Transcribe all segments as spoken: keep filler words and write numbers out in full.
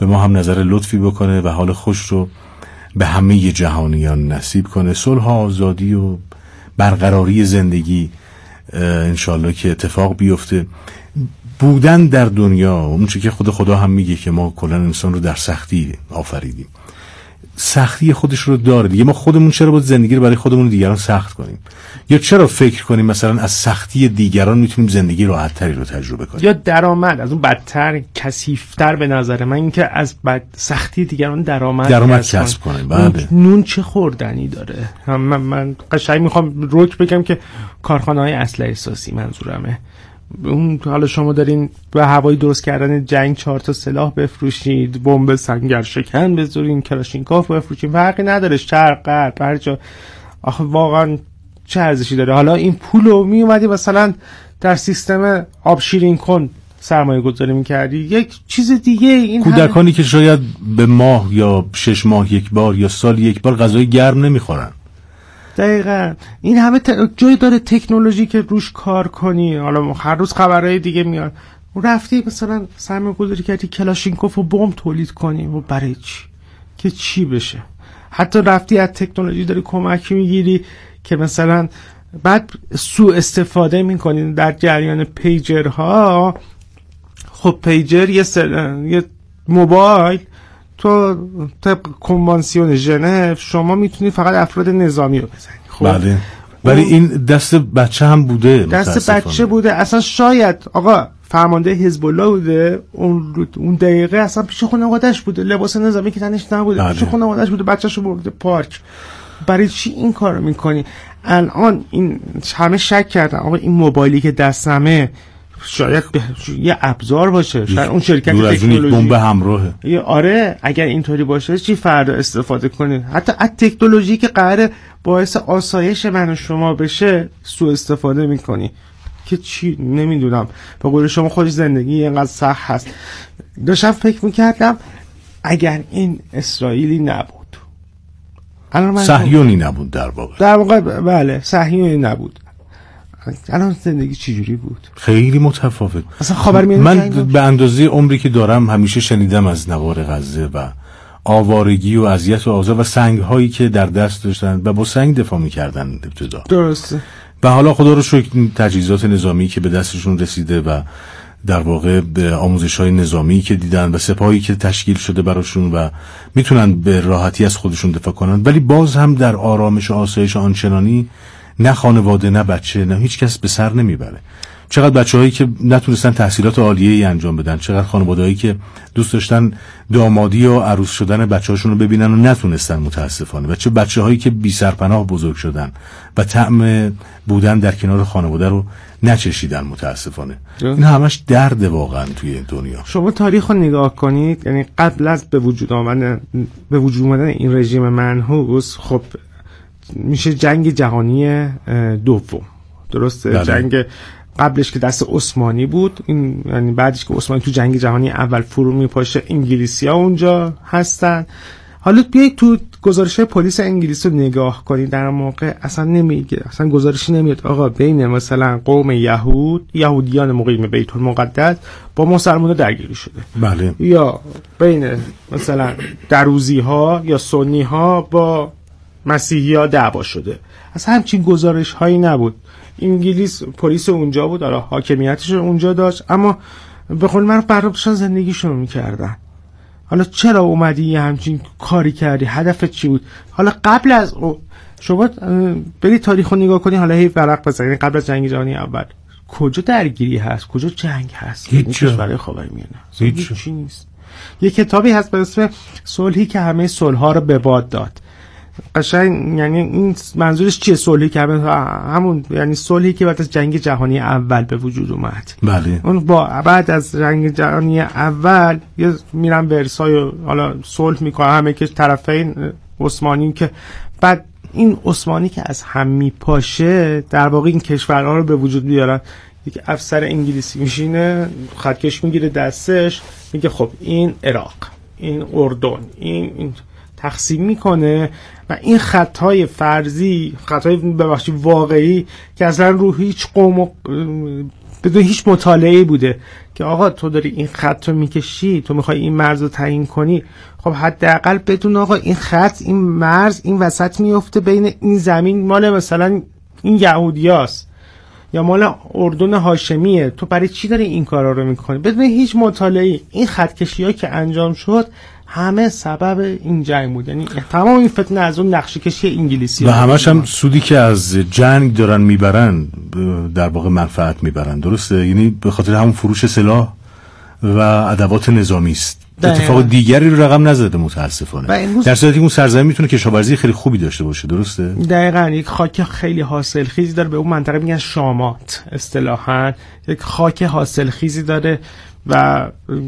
به ما هم نظر لطفی بکنه و حال خوش رو به همه جهانیان نصیب کنه. صلح و آزادی و برقراری زندگی انشالله که اتفاق بیفته. بودن در دنیا، اون چیزی که خود خدا هم میگه که ما کلا انسان رو در سختی آفریدیم، سختی خودش رو داره دیگه. ما خودمون چرا باید زندگی رو برای خودمون و دیگران سخت کنیم؟ یا چرا فکر کنیم مثلا از سختی دیگران میتونیم زندگی راحت‌تری رو تجربه کنیم؟ یا درآمد از اون بدتر کثیف‌تر به نظر من اینکه از بد سختی دیگران درآمد درآمد کسب کنیم. بله. نون چه خوردنی داره؟ من من قشنگ میخوام روک بگم که کارخانه‌های اسلحه احساسی منظورمه. اون حالا شما دارین به هوایی درست کردن جنگ چهار تا سلاح بفروشید، بمب سنگر شکن بذارین، کلاشینکوف بفروشین، فرقی نداره شرق غرب هر جا. آخه واقعا چه ارزشی داره؟ حالا این پولو می اومدی مثلا در سیستم آب شیرین کن سرمایه گذاری میکردی، یک چیز دیگه. این کودکانی که شاید به ماه یا شش ماه یک بار یا سال یک بار غذای گرم نمیخورن. دقیقاً این همه ت... جای داره تکنولوژی که روش کار کنی. حالا هر روز خبرهای دیگه میاد، رفتی مثلا سرمایه گذاری کردی کلاشینکوف و بمب تولید کنی و برای چی؟ که چی بشه؟ حتی رفتی از تکنولوژی داری کمک میگیری که مثلا بعد سوء استفاده میکنی در جریان پیجرها. خب پیجر یه, سر... یه موبایل تو طبق کنوانسیون ژنو شما میتونی فقط افراد نظامی رو بزنی. خب بله. ولی این دست بچه هم بوده، دست بچه بوده. اصلا شاید آقا فرمانده حزب الله بوده اون اون دقیقه اصلا پیش خانواده‌اش بوده، لباس نظامی که تنش نبوده، بله. پیش خانواده‌اش بوده، بچه‌شو برده پارک. برای چی این کارو میکنی؟ الان این همه شک کردن آقا این موبایلی که دستمه شاید یه ابزار باشه، شاید اون شرکت تکنولوژی بمب همراهه. یا آره اگر اینطوری باشه چی فردا استفاده کنید؟ حتی از تکنولوژی که قراره باعث آسایش من و شما بشه سوء استفاده میکنی که چی؟ نمیدونم. به قول شما خودش زندگی اینقدر سخت هست. داشتم فکر میکردم اگر این اسرائیلی نبود، صهیونی نبود در واقع در واقع بله صهیونی نبود، الان زندگی چجوری بود؟ خیلی متفاوت. اصلا خبر میاد. من به اندازه عمری که دارم همیشه شنیدم از نوار غزه و آوارگی و اذیت و آزار و سنگ هایی که در دست داشتن و با سنگ دفاع میکردن ابتدا. درسته. و حالا خدا رو شکر تجهیزات نظامی که به دستشون رسیده و در واقع به آموزش های نظامی که دیدن و سپاهی که تشکیل شده براشون و میتونن به راحتی از خودشون دفاع کنن، ولی باز هم در آرامش و آسایش آنچنانی نه خانواده نه بچه نه هیچ کس به سر نمیبره. چقدر بچه‌هایی که نتونستن تحصیلات عالیه‌ای انجام بدن، چقدر خانواده‌هایی که دوست داشتن دامادی و عروس شدن بچه‌هاشون رو ببینن و نتونستن متاسفانه، و چه بچه‌هایی که بی سرپناه بزرگ شدن و طعم بودن در کنار خانواده رو نچشیدن متاسفانه. این همش درد واقعا توی این دنیا. شما تاریخ رو نگاه کنید، یعنی قبل از به وجود آمدن به وجود اومدن این رژیم منحوس، خب میشه جنگ جهانی دوم، درسته؟ بله. جنگ قبلش که دست عثمانی بود، این یعنی بعدش که عثمانی تو جنگ جهانی اول فرو میپاشه، انگلیسی‌ها اونجا هستن. حالا بیایید تو گزارش پلیس انگلیس رو نگاه کنید، در موقع اصلا نمیگه، اصلا گزارشی نمیاد آقا بین مثلا قوم یهود یهودیان مقیم بیت المقدس با مسلمان‌ها درگیری شده. بله. یا بین مثلا دروزی‌ها یا سنی‌ها با مسیحی‌ها دعوا شده. اصلا همچین گزارش هایی نبود. انگلیس پلیس اونجا بود، حالا حاکمیتش اونجا داشت، اما به قول من برابرشان زندگیشون میکردن. حالا چرا اومدی یه همچین کاری کردی؟ هدفت چی بود؟ حالا قبل از شما بری تاریخ رو نگاه کنی، حالا هی ورق بزنی، قبل از جنگ جهانی اول کجا درگیری هست؟ کجا جنگ هست؟ هیچ برای خاورمیانه هیچ چی نیست. یه کتابی هست به اسم صلحی که همه صلح‌ها رو به باد داد. قشنگ یعنی این منظورش چیه صلحی که همون یعنی صلحی که بعد از جنگ جهانی اول به وجود اومد. بله. اون با بعد از جنگ جهانی اول یه میرن ورسای حالا صلح میکنه همه که طرفین عثمانی، که بعد این عثمانی که از هم میپاشه در واقع این کشورها رو به وجود میارن. یک افسر انگلیسی میشینه خطکش میگیره دستش، میگه خب این عراق، این اردن، این, این تقسیم میکنه و این خطای فرضی، خطای ببخشید واقعی که اصلا رو هیچ قوم و بدون هیچ مطالعه‌ای بوده که آقا تو داری این خط رو میکشی، تو میخوای این مرز رو تعیین کنی، خب حداقل بدون آقا این خط، این مرز این وسط میفته بین این زمین مال مثلا این یهودیاست یا مال اردن هاشمیه، تو برای چی داری این کارا رو میکنی؟ بدون هیچ مطالعه‌ای این خط کشی‌ها که انجام شد همه سبب این جنگ بود. یعنی تمام این فتنه از اون نقشه کشی انگلیسی و همش هم سودی که از جنگ دارن میبرن در واقع منفعت میبرن، درسته؟ یعنی به خاطر همون فروش سلاح و ادوات نظامی است. اتفاق دیگری رو رقم نزده متاسفانه، در صورتی که اون سرزمین میتونه کشاورزی خیلی خوبی داشته باشه، درسته؟ دقیقاً. یک خاک خیلی حاصلخیزی داره، به اون منطقه میگن شامات اصطلاحاً، یک خاک حاصلخیزی داره و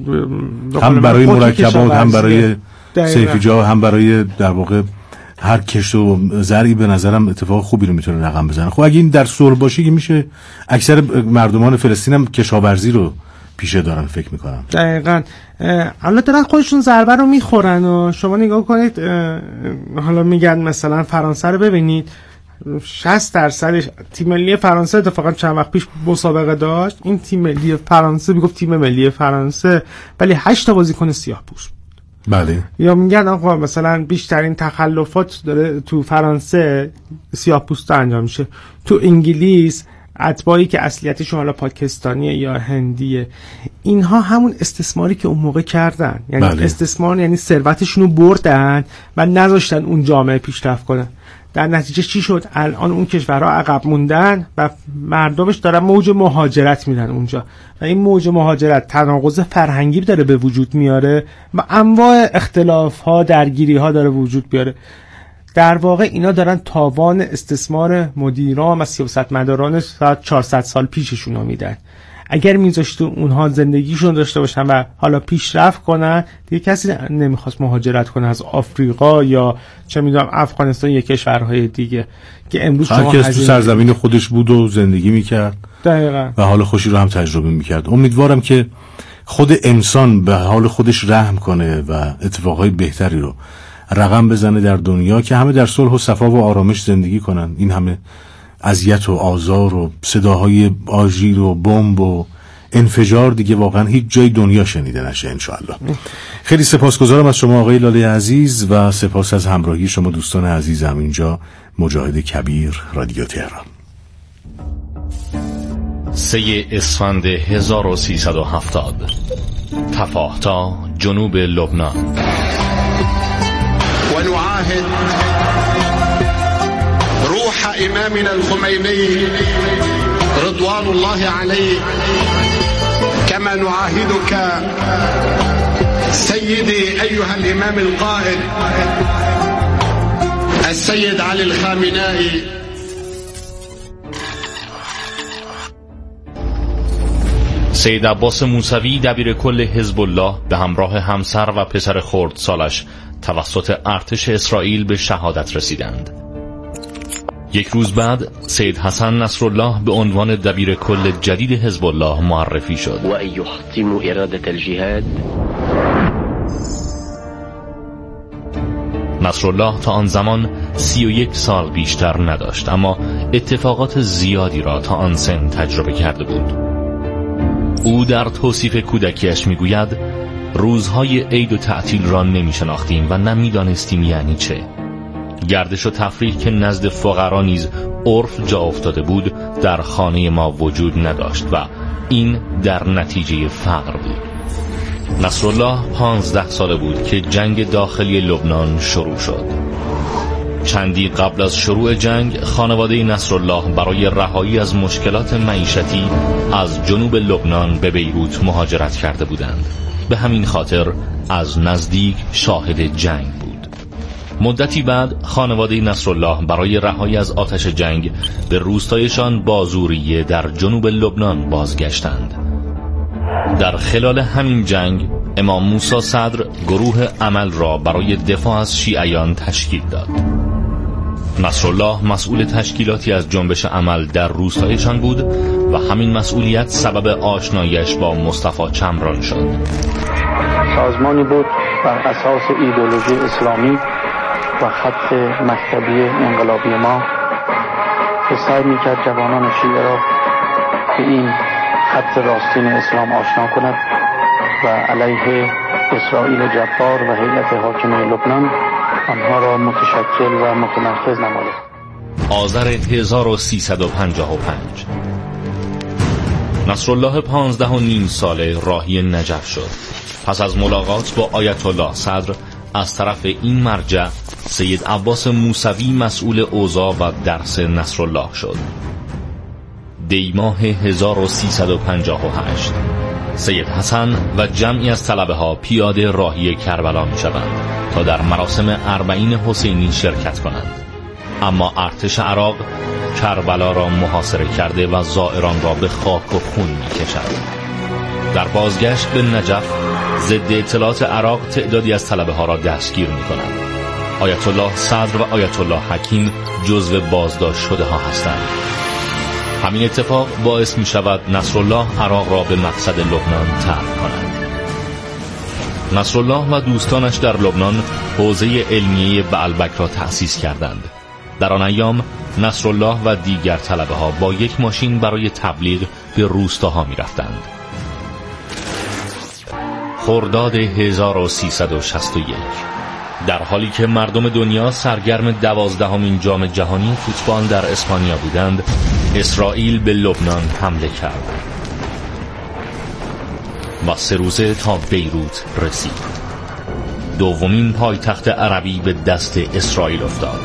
هم برای مرکبات، هم برای سیفیجا، هم برای در واقع هر کشت و زرعی به نظرم اتفاق خوبی رو میتونه رقم بزنه. خب اگه این در صلح باشه که میشه اکثر مردمان فلسطین هم کشاورزی رو پیشه دارن فکر میکنم. دقیقاً. حالا دارن خودشون ضربه رو میخورن و شما نگاه کنید، حالا میگن مثلا فرانسه رو ببینید، شصت درصد تیم ملی فرانسه اتفاقا چند وقت پیش مسابقه داشت، این تیم ملی فرانسه میگفت تیم ملی فرانسه ولی هشت تا بازیکن سیاه‌پوست. بله. یا میگن آقا مثلا بیشترین تخلفات داره تو فرانسه سیاه‌پوست انجام میشه، تو انگلیس اتباعی که اصلیتشون حالا پاکستانیه یا هندیه، اینها همون استثماری که اون موقع کردن، یعنی بله. استثمار یعنی ثروتشون رو بردن و نذاشتن اون جامعه پیشرفت کنه. در نتیجه چی شد؟ الان اون کشورها عقب موندن و مردمش دارن موج مهاجرت میدن اونجا و این موج مهاجرت تناقض فرهنگی داره به وجود میاره و انواع اختلاف ها، درگیری ها داره وجود بیاره. در واقع اینا دارن تاوان استثمار مدیران و سیاستمداران ساعت چهارصد سال پیششون رو میدن. اگر میذاشت اونها زندگیشون داشته باشن و حالا پیشرفت کنن، دیگه کسی نمیخواست مهاجرت کنه از آفریقا یا چه میدونم افغانستان یا کشورهای دیگه که امروز هر کس تو سرزمین خودش بود و زندگی میکرد. دقیقاً. و حال خوشی رو هم تجربه میکرد. امیدوارم که خود انسان به حال خودش رحم کنه و اتفاقهای بهتری رو رقم بزنه در دنیا که همه در صلح و صفا و آرامش زندگی کنن. این همه اذیت و آزار و صداهای آژیر و بمب و انفجار دیگه واقعا هیچ جای دنیا شنیده نشه انشاءالله. خیلی سپاسگزارم از شما آقای لاله عزیز و سپاس از همراهی شما دوستان عزیزم اینجا مجاهد کبیر رادیو تهران. سه اسفند هزار و سیصد و هفتاد، تفاحتا جنوب لبنان. ونعاهد روح إمامنا الخميني رضوان الله عليه كما نعاهدك سيدي أيها الإمام القائد السيد علي الخامنائي. سید عباس موسوی دبیر کل حزب الله به همراه همسر و پسر خردسالش توسط ارتش اسرائیل به شهادت رسیدند. یک روز بعد سید حسن نصرالله به عنوان دبیر کل جدید حزب الله معرفی شد. و یحتم اراده الجهاد. نصرالله تا آن زمان سی و یک سال بیشتر نداشت، اما اتفاقات زیادی را تا آن سن تجربه کرده بود. او در توصیف کودکیش میگوید روزهای عید و تعطیل را نمی شناختیم و نمی دانستیم یعنی چه. گردش و تفریح که نزد فقرا نیز عرف جا افتاده بود در خانه ما وجود نداشت و این در نتیجه فقر بود. نصرالله پانزده ساله بود که جنگ داخلی لبنان شروع شد. چندی قبل از شروع جنگ خانواده نصرالله برای رهایی از مشکلات معیشتی از جنوب لبنان به بیروت مهاجرت کرده بودند. به همین خاطر از نزدیک شاهد جنگ بود. مدتی بعد خانواده نصرالله برای رهایی از آتش جنگ به روستایشان بازوریه در جنوب لبنان بازگشتند. در خلال همین جنگ امام موسی صدر گروه عمل را برای دفاع از شیعیان تشکیل داد. نصرالله مسئول تشکیلاتی از جنبش عمل در روستایشان بود و همین مسئولیت سبب آشنایش با مصطفی چمران شد. سازمانی بود بر اساس ایدئولوژی اسلامی و خط مکتبی انقلابی ما که سعی میکرد جوانان شیعه را به این خط راستین اسلام آشنا کند و علیه اسرائیل جبار و هیئت حاکمه لبنان آنها را متشکل و متنفذ نماید. آذر هزار و سیصد و پنجاه و پنج نصرالله پانزده و نیم ساله راهی نجف شد. پس از ملاقات با آیت الله صدر از طرف این مرجع، سید عباس موسوی مسئول اوضاع و درس نصرالله شد. دیماه هزار و سیصد و پنجاه و هشت سید حسن و جمعی از طلبه ها پیاده راهی کربلا می شوند تا در مراسم اربعین حسینی شرکت کنند. اما ارتش عراق کربلا را محاصره کرده و زائران را به خاک و خون می کشد. در بازگشت به نجف، ضد اطلاعات عراق تعدادی از طلبه ها را دستگیر می کنند. آیت الله صدر و آیت الله حکیم جزو بازداشت شده ها هستند. همین اتفاق باعث می شود نصرالله عراق را به مقصد لبنان ترک کند. نصرالله و دوستانش در لبنان حوزه علمیه بعلبک را تأسیس کردند. در آن ایام نصرالله و دیگر طلبه ها با یک ماشین برای تبلیغ به روستاها می رفتند. خرداد هزار و سیصد و شصت و یک در حالی که مردم دنیا سرگرم دوازدهمین جام جهانی فوتبال در اسپانیا بودند، اسرائیل به لبنان حمله کرد و سه روزه تا بیروت رسید. دومین پایتخت عربی به دست اسرائیل افتاد.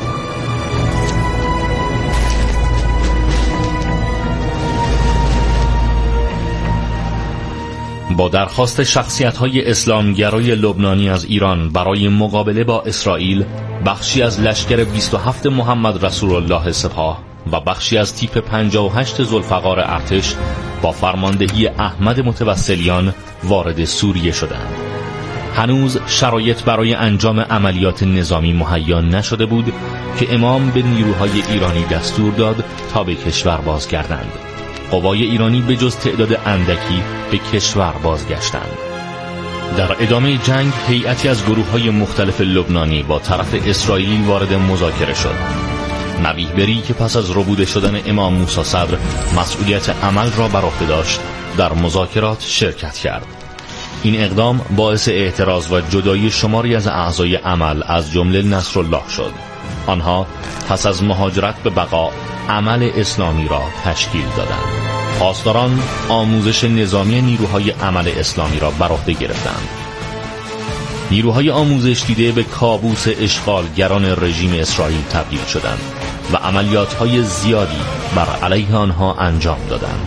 با درخواست شخصیت‌های اسلامگرای لبنانی از ایران برای مقابله با اسرائیل، بخشی از لشکر بیست و هفت محمد رسول الله سپاه و بخشی از تیپ پنجاه و هشت ذوالفقار ارتش با فرماندهی احمد متوسلیان وارد سوریه شدند. هنوز شرایط برای انجام عملیات نظامی مهیا نشده بود که امام به نیروهای ایرانی دستور داد تا به کشور بازگردند. قوای ایرانی به جز تعداد اندکی به کشور بازگشتند. در ادامه جنگ هیئتی از گروه‌های مختلف لبنانی با طرف اسرائیلی وارد مذاکره شد. نبیه بری که پس از ربوده شدن امام موسی صدر مسئولیت عمل را بر عهده داشت، در مذاکرات شرکت کرد. این اقدام باعث اعتراض و جدایی شماری از اعضای عمل از جمله نصرالله شد. آنها پس از مهاجرت به بقا عمل اسلامی را تشکیل دادند. پاسداران آموزش نظامی نیروهای عمل اسلامی را بر عهده گرفتند. نیروهای آموزش دیده به کابوس اشغالگران رژیم اسرائیل تبدیل شدند و عملیات‌های زیادی بر علیه آنها انجام دادند.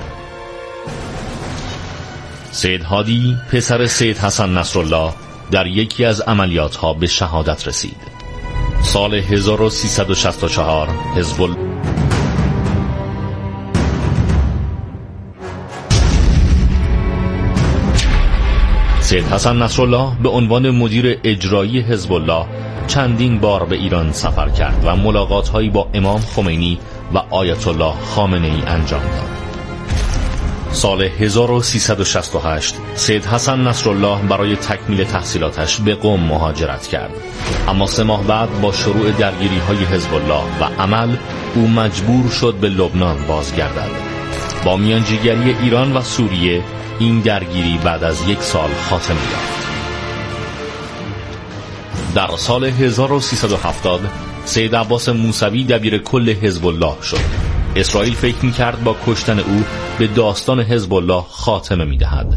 سید هادی پسر سید حسن نصرالله در یکی از عملیات‌ها به شهادت رسید. سال هزار و سیصد و شصت و چهار حزب الله سید حسن نصرالله به عنوان مدیر اجرایی حزب الله چندین بار به ایران سفر کرد و ملاقات‌هایی با امام خمینی و آیت الله خامنه‌ای انجام داد. سال هزار و سیصد و شصت و هشت سید حسن نصرالله برای تکمیل تحصیلاتش به قم مهاجرت کرد، اما سه ماه بعد با شروع درگیری‌های حزب الله و عمل او مجبور شد به لبنان بازگردد. با میانجیگری ایران و سوریه این درگیری بعد از یک سال خاتمه یافت. در سال هزار و سیصد و هفتاد سید عباس موسوی دبیر کل حزب الله شد. اسرائیل فکر می‌کرد با کشتن او به داستان حزب الله خاتمه می‌دهد.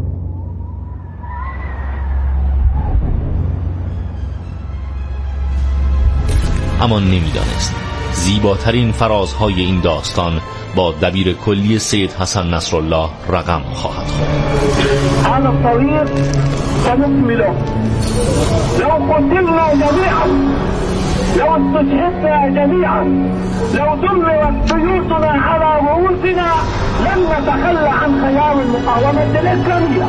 اما نمی‌دانست زیباترین فرازهای این داستان با دبیر کلی سید حسن نصرالله رقم خواهد خورد. على الطريق سنكمله لو قتلنا جميعا لو استشهدنا جميعا لو دمرت بيوتنا على رؤوسنا لن نتخلى عن خيار المقاومة الإسلامية.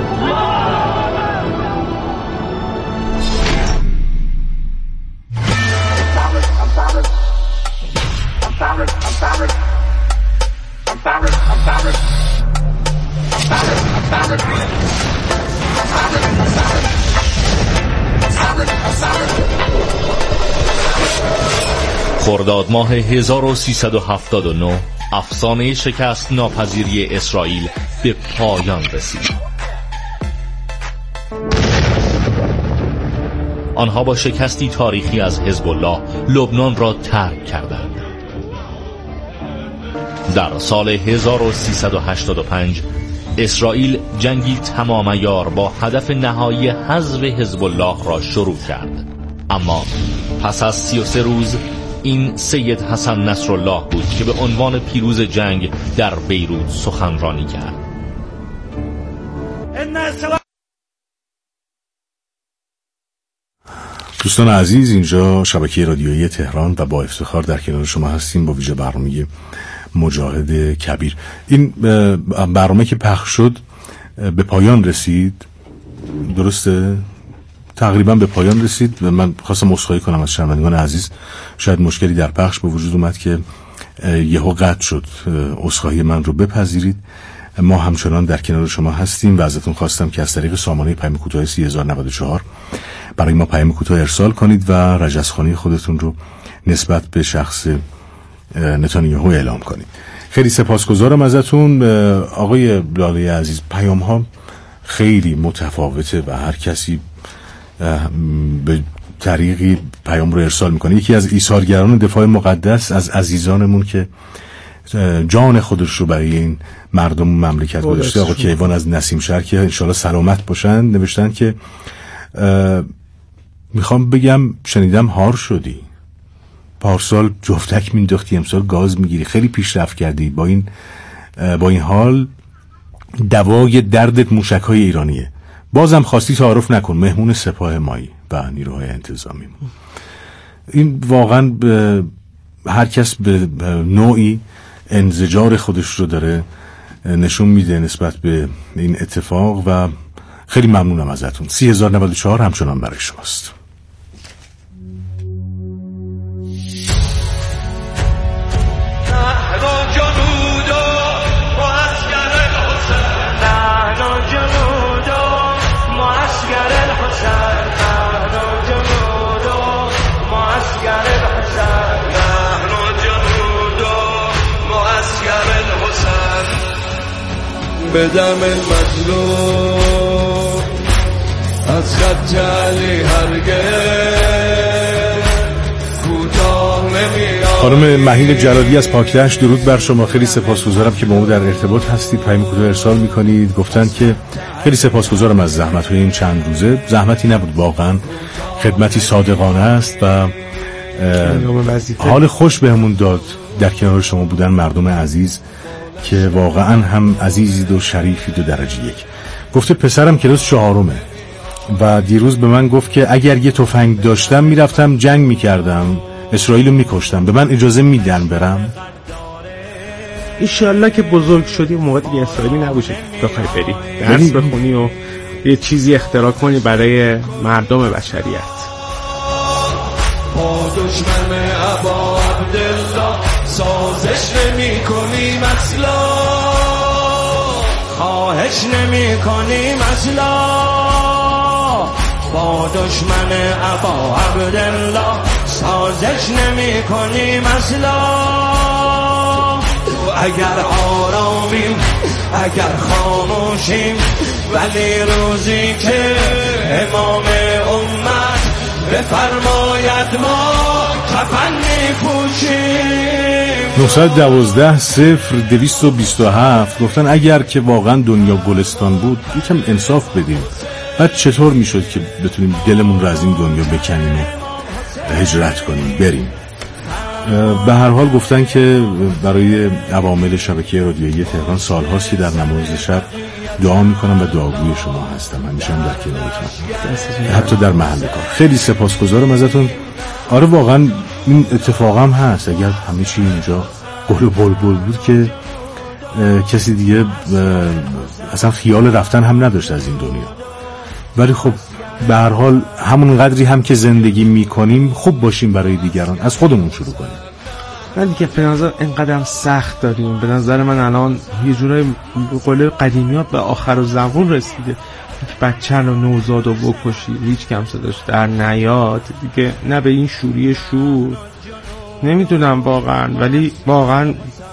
خرداد ماه هزار و سیصد و هفتاد و نه افسانه شکست ناپذیری اسرائیل به پایان رسید. آنها با شکستی تاریخی از حزب الله لبنان را ترک کردند. در سال هزار و سیصد و هشتاد و پنج اسرائیل جنگی تمام عیار با هدف نهایی حذف حزب الله را شروع کرد. اما پس از سی و سه روز این سید حسن نصرالله بود که به عنوان پیروز جنگ در بیروت سخنرانی کرد. دوستان عزیز، اینجا شبکه رادیویی تهران و با افتخار در کنار شما هستیم با ویژه برنامه مجاهد کبیر. این برنامه که پخش شد به پایان رسید، درسته؟ تقریبا به پایان رسید و من خواستم عذرخواهی کنم از شنوندگان عزیز، شاید مشکلی در پخش به وجود اومد که یهو قطع شد. عذرخواهی من رو بپذیرید. ما همچنان در کنار شما هستیم و ازتون خواستم که از طریق سامانه پیام کوتاه سی هزار و نود و چهار برای ما پیام کوتاه ارسال کنید و رجزخوانی خودتون رو نسبت به شخص نتانیاهو اعلام کنید. خیلی سپاسگزارم ازتون آقای لاله عزیز. پیام ها خیلی متفاوته و هر کسی به طریقی پیام رو ارسال میکنه. یکی از ایثارگران دفاع مقدس از عزیزانمون که جان خودش رو برای این مردم مملکت گذاشته، آقا کیوان از نسیم شهر که انشالله سلامت باشن، نوشتن که میخوام بگم شنیدم هار شدی، پارسال جفتک مینداختی، امسال گاز میگیری، خیلی پیشرفت کردی. با این با این حال دوای دردت موشک‌های ایرانیه. بازم خواستی تعارف نکن، مهمون سپاه مایی و نیروهای انتظامی. این واقعا هر کس به نوعی انزجار خودش رو داره نشون میده نسبت به این اتفاق و خیلی ممنونم ازتون. سی هزار و نود و چهار همچنان برای شماست. بدم المظلوم از خط علی هرگز کوتاه نمیاد. خانم مهین جلالی از پاکدشت، درود بر شما. خیلی سپاسگزارم که با ما در ارتباط هستید، پیام کوتاه ارسال میکنید. گفتن که خیلی سپاسگزارم از زحمت‌های این چند روزه. زحمتی نبود، واقعا خدمتی صادقانه است و حال خوش بهمون داد در کنار شما بودن مردم عزیز که واقعا هم عزیزید و شریفید و درجه یک. گفته پسرم کلاس چهارمه و دیروز به من گفت که اگر یه تفنگ داشتم میرفتم جنگ میکردم، اسرائیل رو میکشتم، به من اجازه میدن برم؟ ایشالله که بزرگ شدی موقع دیگه اسرائیلی نباشه بخوای بری درس بخونی و یه چیزی اختراع کنی برای مردم بشریت. با دشمن ابا عبدالله سازش نمی کنیم اصلا، خواهش نمی کنیم اصلا. با دشمن ابا عبدالله سازش نمی کنیم اصلا. اگر آرامیم اگر خاموشیم، ولی روزی که امام امت بفرماید ما کفن میپوشیم. نهصد و دوازده صفر دویست و بیست و هفت گفتن اگر که واقعا دنیا گلستان بود یکم انصاف بدیم، بعد چطور میشد که بتونیم دلمون رو از این دنیا بکنیم و هجرت کنیم بریم. به هر حال گفتن که برای عوامل شبکه رادیویی تهران سالهاست که در نماز شب دعا میکنم و دعاگوی شما هستم، همیشه هم در کنارتون، حتی در محل کار. خیلی سپاسگزارم ازتون. آره واقعا این اتفاق هم هست، اگر همه چی اینجا گل و بلبل بود که کسی دیگه اصلا خیال رفتن هم نداشت از این دنیا. ولی خب به هر حال همون قدری هم که زندگی میکنیم خوب باشیم برای دیگران، از خودمون شروع کنیم. ولی که به نظر اینقدر سخت داریم، به نظر من الان یه جورای قول قدیمیات به آخر زمان رسیده. بچه رو نوزاد و بکشی هیچ کم صداش در نیاد دیگه، نه به این شوری شور نمیدونم واقعا. ولی واقعا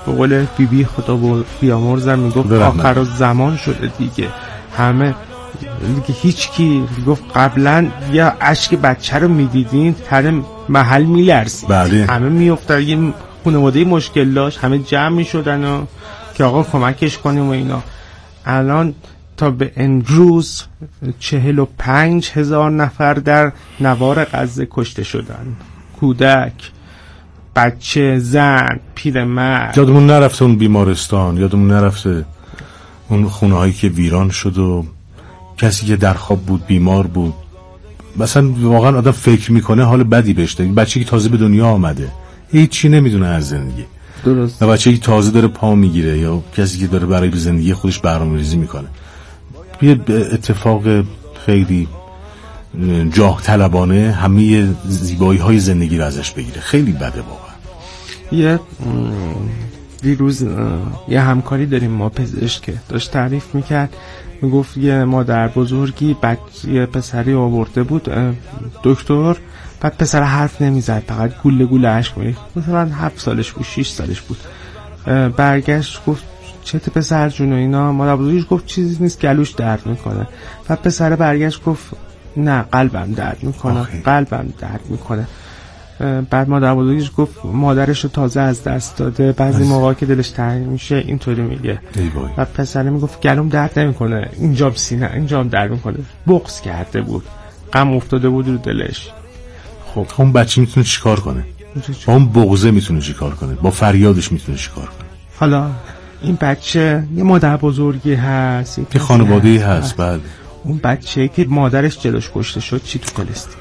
به قول بی بی خدا بیامرزم میگفت آخر زمان شده دیگه، همه دیگه هیچ کی گفت قبلا یا اشک بچه رو میدیدین تن محل میلرزید، بله. همه میافتاد یه خانواده مشکل داشت، همه جمع میشدن و که آقا کمکش کنیم و اینا. الان تا به امروز چهل و پنج هزار نفر در نوار غزه کشته شدن، کودک، بچه، زن، پیرمرد. یادمون نرفته اون بیمارستان، یادمون نرفته اون خونه هایی که ویران شد و کسی که در خواب بود بیمار بود. مثلا واقعا آدم فکر میکنه حال بدی بهش داره. بچه که تازه به دنیا آمده هیچی نمیدونه از زندگی، درست، و بچه که تازه داره پا میگیره یا کسی که داره برای زندگی خودش برنامه‌ریزی میکنه، یه اتفاق خیلی جاه طلبانه همه زیبایی های زندگی رو ازش بگیره. خیلی بده واقعا. یه دیروز یه همکاری داریم ما پزشک که داشت تعریف میکرد، میگفت یه مادر بزرگی بچه یه پسری آورده بود دکتر، بعد پسر حرف نمیزد، فقط گوله گوله اشک میریخت، مثلا هفت سالش بود شش سالش بود. برگشت گفت چته پسر جون و اینا، مادر بزرگیش گفت چیزی نیست گلوش درد میکنه. بعد پسر برگشت گفت نه قلبم درد میکنه، قلبم درد میکنه. بعد مادر بزرگیش گفت مادرشو تازه از دست داده، بعضی موقعا که دلش تنگ میشه اینطوری میگه. بعد پسر میگفت گلوم درد نمیکنه، اینجام سینه اینجام درد میکنه. بغض کرده بود، غم افتاده بود رو دلش. خب اون بچه میتونه چیکار کنه؟ با اون بغضه میتونه چیکار کنه؟ با فریادش میتونه چیکار کنه؟ حالا این بچه یه مادر بزرگی هست، یه خانواده‌ای هست. بعد اون بچه که مادرش جلوش کشته شد چی تو فلسطین؟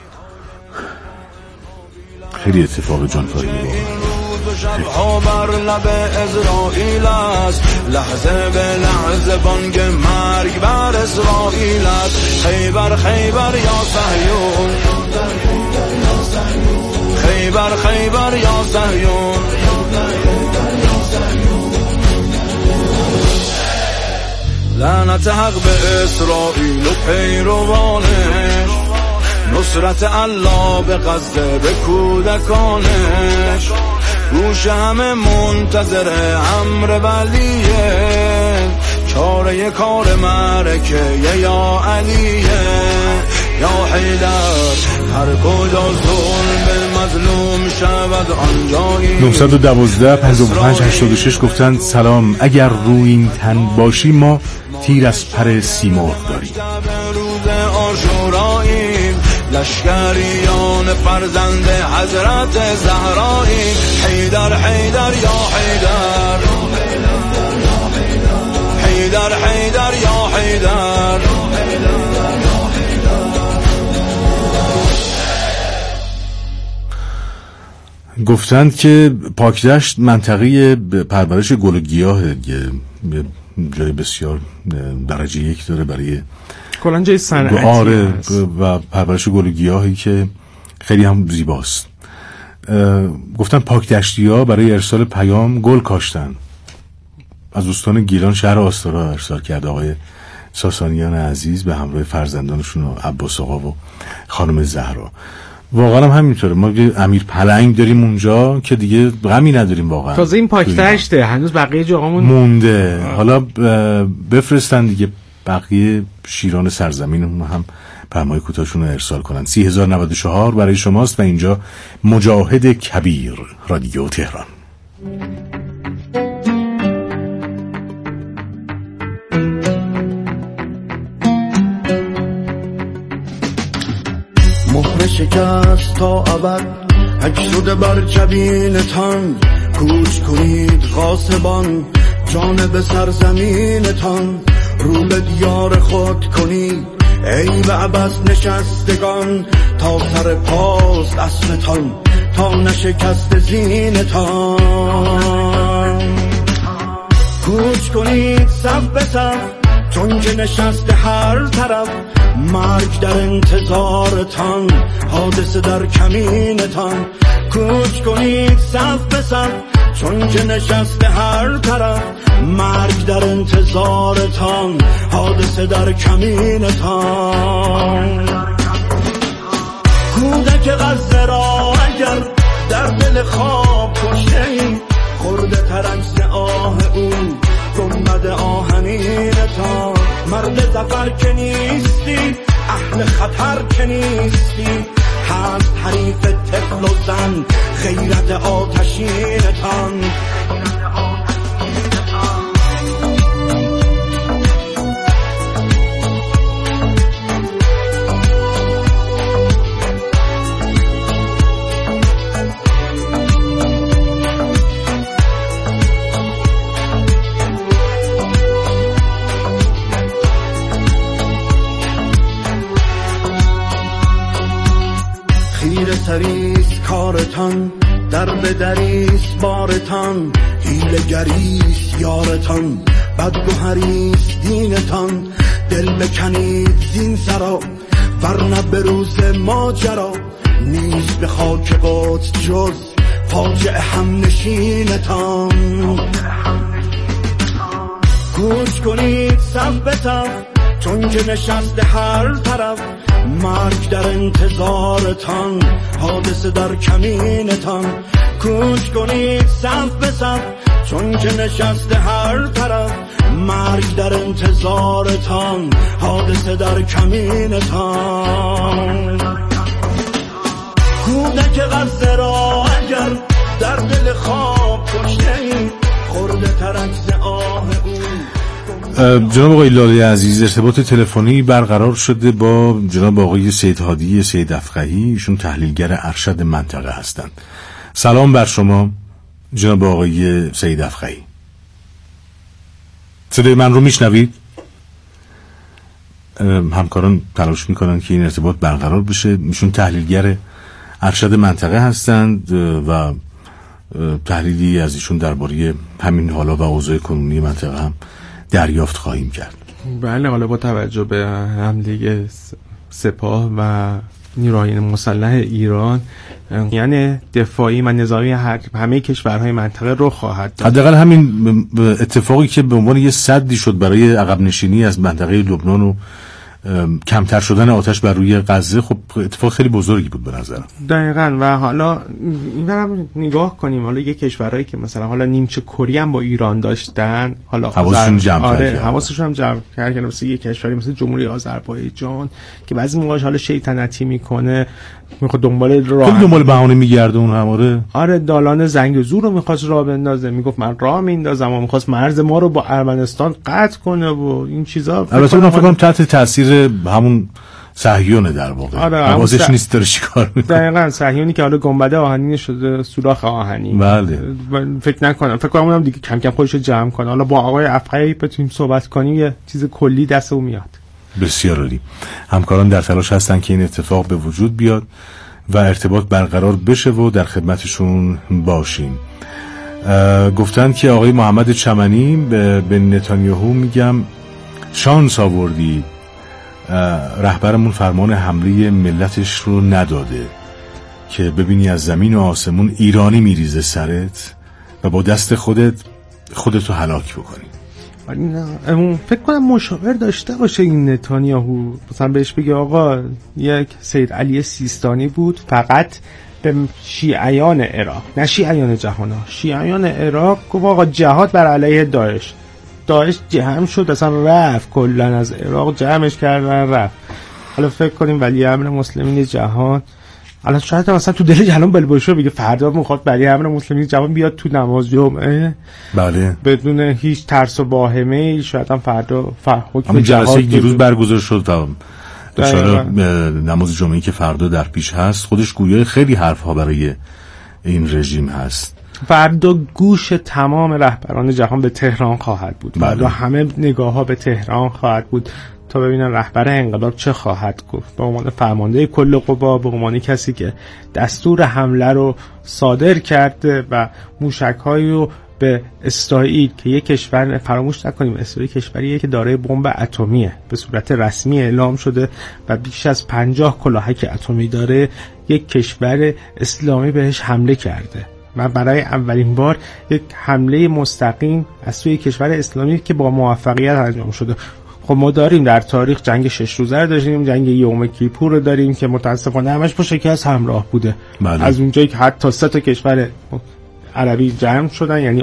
خیلی اتفاق جانفایی بود. شبها بر لب اسرائیل است، لحظه به لحظه بانگ مرگ بر اسرائیل است. خیبر خیبر یا صهیون، خیبر خیبر یا صهیون. لعنت حق به اسرائیل و پیروانش، نصرت الله به غزه به کودکانش. گوش همه منتظر امر ولیه، چاره کار معرکه یا علیه یا حیدر. هر کجا ظلم به مظلوم شود آنجایی. نه یک دو پنج پنج هشت شش گفتن سلام، اگر روی این تن باشی ما تیر از پر سیمرغ داریم. روز عاشورایی لشکریان فرزند حضرت زهرایی. حیدر حیدر یا حیدر، حیدر حیدر یا حیدر. گفتند که پاکدشت منطقه پرورش گل و گیاهه، جای بسیار درجه یک داره برای کلان جای صنعتی. آره و پرورش گل و گیاهی که خیلی هم زیباست. گفتن پاکدشتی‌ها برای ارسال پیام گل کاشتن. از دوستان گیلان شهر آستارا ارسال کرد آقای ساسانیان عزیز به همراه فرزندانشون و عباس آقا و خانم زهرا. واقعا هم همینطوره، ما امیر پلنگ داریم اونجا که دیگه غمی نداریم واقعا. تازه این پاکدشته، هنوز بقیه جاهامون مونده. حالا بفرستن دیگه بقیه شیران سرزمین هم پیام‌های کوتاهشون رو ارسال کنن. سی هزار و نود و چهار برای شماست و اینجا مجاهد کبیر، رادیو تهران. مهر شکست تا ابد حک شده بر جبینتان. کوچ کنید غاصبان جانب سرزمینتان. رو به دیار خود کنید ای به عبس نشستگان. تا سر پاست اسبتان تا نشکست زینتان. کوچ کنید صف به صف چون که نشسته هر طرف. مرگ در انتظارتان، حادثه در کمینتان. کوچ کنید صف به صف چون که نشسته هر طرف. مرگ در انتظارتان، حادثه در کمینتان. کودک غزه را اگر در دل خواب کشته ای، خورده ترک ز آه او گنبد آهنینتان. مرد زفر که نیستی، اهل خطر که نیستی، هست حریف طفل و زن غیرت آتشینتان. سریس کارتان، در به دریس بارتان، حیله گریس یارتان، بدگوهریس دینتان. دل بکنید زین سرا ورنه به روز ماجرا، نیست به خاک قدس جز فاجعه هم نشینتان. گوش کنید صف به صف، چون که نشسته هر طرف، مرگ در انتظارتان، حادثه در کمینتان. گوش کنید صف به صف، چون که نشسته هر طرف، مرگ در انتظارتان، حادثه در کمینتان. کودک غزه را اگر در دل خواب کشته اید، خورده ترک ز آه او. جناب آقای لاله عزیز، ارتباط تلفنی برقرار شده با جناب آقای سید هادی سید افقهی، ایشون تحلیلگر ارشد منطقه هستند. سلام بر شما جناب آقای سید افقهی. صدای من رو میشنوید؟ همکاران تلاش میکنن که این ارتباط برقرار بشه. ایشون تحلیلگر ارشد منطقه هستند و تحلیلی از ایشون درباره همین حالا و اوضاع کنونی منطقه هم دریافت خواهیم کرد. بله، حالا با توجه به حمله سپاه و نیروهای مسلح ایران، یعنی دفاعی و نظامی هر همه کشورهای منطقه رو خواهد داد. حداقل همین اتفاقی که به عنوان یه سدی شد برای عقب نشینی از منطقه لبنان و کمتر شدن آتش بر روی غزه، خب اتفاق خیلی بزرگی بود به نظرم. دقیقاً. و حالا اینم نگاه کنیم، حالا یه کشورهایی که مثلا حالا نیمچه کره هم با ایران داشتن، حالا حواسشون جمع آره کرد. حواسشون هم جمع کرد. مثلا یه کشوری مثل جمهوری آذربایجان که بعضی موقعش حالا شیطنتی میکنه، میخواد دنبال راه خیلی دنبال بهانه میگرده اون هم. آره آره دالان زنگزور رو میخواست راه بندازه، میگفت من راه میندازم و میخواست مرز ما رو با ارمنستان قطع کنه و این چیزا. البته من فکر کنم تحت تاثیر همون صهیونه در واقع. آره حواسش س... نیست داره چیکار میکنه. دقیقاً صهیونی که حالا گنبد آهنین شده سوراخ آهنین. بله. فکر نکنم فکر کنم اونم دیگه کم کم خودش رو جمع کنه. حالا با آقای افقهی بتونیم صحبت کنیم، یه چیز کلی دست او میاد. بسیار عالی. همکاران در تلاش هستن که این اتفاق به وجود بیاد و ارتباط برقرار بشه و در خدمتشون باشیم. گفتن که آقای محمد چمنی به نتانیاهو میگم شانس آوردی، رهبرمون فرمان حمله ملتش رو نداده که ببینی از زمین و آسمون ایرانی میریزه سرت و با دست خودت خودتو هلاک بکنی. نه فکر کنم مشاور داشته باشه این نتانیاهو، مثلا بهش بگه آقا یک سید علی سیستانی بود فقط به شیعیان عراق، نه شیعیان جهان ها، شیعیان عراق، گفت آقا جهاد بر علیه داعش. داعش جمع شد اصلا رفت، کلن از عراق جمعش کردن رفت. حالا فکر کنیم ولی امر مسلمین جهان الان شاید مثلا تو دل جهان بلبشو بگه فردا میخواد ولی امر مسلمین جهان بیاد تو نماز جمعه، بله، بدون هیچ ترس و واهمه. شاید هم فردا حکم جلسه دیروز برگزار شد تا اشاره نماز جمعه‌ای که فردا در پیش هست، خودش گویای خیلی حرف‌ها برای این رژیم هست. فردا گوش تمام رهبران جهان به تهران خواهد بود. فردا همه نگاه‌ها به تهران خواهد بود تا ببینن رهبر انقلاب چه خواهد گفت. به عنوان فرمانده کل قوا، به عنوان کسی که دستور حمله رو صادر کرده و موشک‌هایی رو به اسرائیل که یک کشور، فراموش نکنیم اسرائیل کشوریه که دارای بمب اتمیه، به صورت رسمی اعلام شده و بیش از پنجاه کلاهک اتمی داره، یک کشور اسلامی بهش حمله کرده و برای اولین بار یک حمله مستقیم از سوی کشور اسلامی که با موفقیت انجام شده. خب ما داریم در تاریخ جنگ شش روزه رو داشتیم، جنگ یوم کیپور رو داریم که متاسفانه همش با شکست همراه بوده. بله. از اونجایی که حتی سه تا کشور عربی جمع شدن، یعنی